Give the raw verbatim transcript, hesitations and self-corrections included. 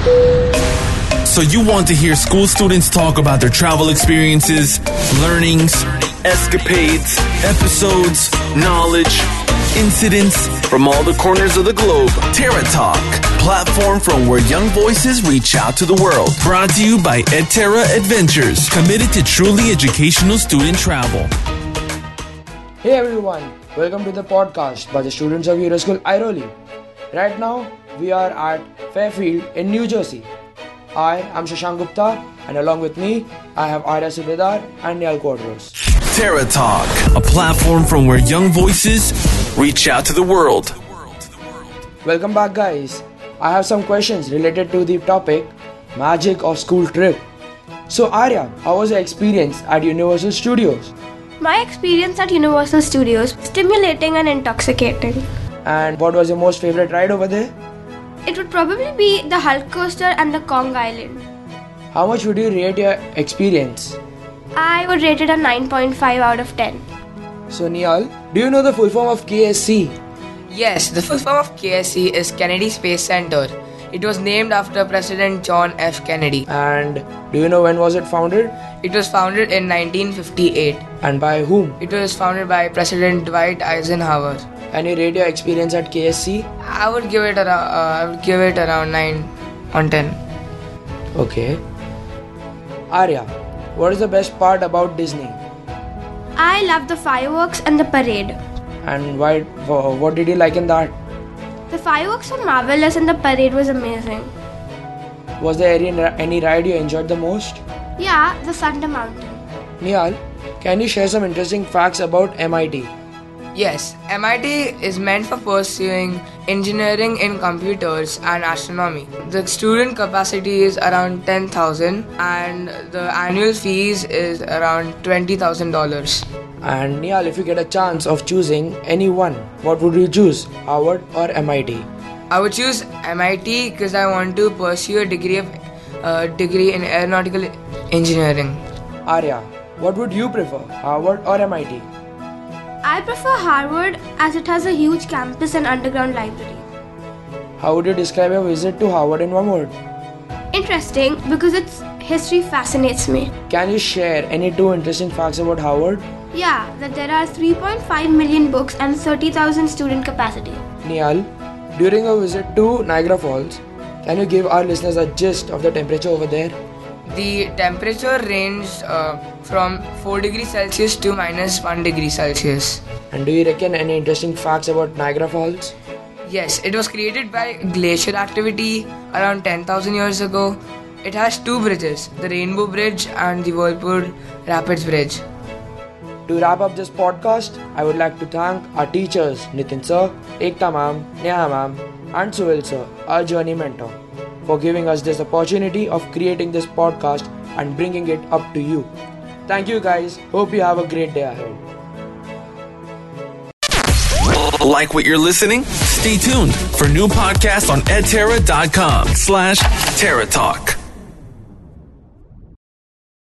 So you want to hear school students talk about their travel experiences, learnings, escapades, episodes, knowledge, incidents from all the corners of the globe. Terra Talk, platform from where young voices reach out to the world. Brought to you by EdTerra Adventures, committed to truly educational student travel. Hey everyone, welcome to the podcast by the students of Euroschool Airoli. Right now, we are at Fairfield in New Jersey. I am Shashank Gupta, and along with me, I have Arya Subedar and Nehal Quadros. Terra Talk, a platform from where young voices reach out to the world. Welcome back, guys. I have some questions related to the topic, magic of school trip. So Arya, how was your experience at Universal Studios? My experience at Universal Studios was stimulating and intoxicating. And what was your most favorite ride over there? It would probably be the Hulk Coaster and the Kong Island. How much would you rate your experience? I would rate it a nine point five out of ten. So Nehal, do you know the full form of K S C? Yes, the full form of K S C is Kennedy Space Center. It was named after President John F. Kennedy. And do you know when was it founded? It was founded in nineteen fifty-eight. And by whom? It was founded by President Dwight Eisenhower. And you rate your experience at K S C? I would give it around. Uh, I would give it around nine on ten. Okay. Arya, what is the best part about Disney? I love the fireworks and the parade. And why? What did you like in that? The fireworks were marvelous and the parade was amazing. Was there any, any ride you enjoyed the most? Yeah, the Thunder Mountain. Nehal, can you share some interesting facts about M I T? Yes, M I T is meant for pursuing engineering in computers and astronomy. The student capacity is around ten thousand and the annual fees is around twenty thousand dollars. And Nehal, if you get a chance of choosing any one, what would you choose, Harvard or M I T? I would choose M I T because I want to pursue a degree of uh, degree in aeronautical engineering. Arya, what would you prefer, Harvard or M I T? I prefer Harvard as it has a huge campus and underground library. How would you describe your visit to Harvard in one word? Interesting because its history fascinates me. Can you share any two interesting facts about Harvard? Yeah, that there are three point five million books and thirty thousand student capacity. Nehal, during a visit to Niagara Falls, can you give our listeners a gist of the temperature over there? The temperature ranged uh, from four degrees Celsius to minus one degree Celsius. And do you reckon any interesting facts about Niagara Falls? Yes, it was created by glacier activity around ten thousand years ago. It has two bridges, the Rainbow Bridge and the Whirlpool Rapids Bridge. To wrap up this podcast, I would like to thank our teachers Nitin sir, Ekta ma'am, Neha ma'am and Suvel sir, our journey mentor, for giving us this opportunity of creating this podcast and bringing it up to you. Thank you guys. Hope you have a great day ahead. Like what you're listening? Stay tuned for new podcasts on edterra.com slash Terra Talk.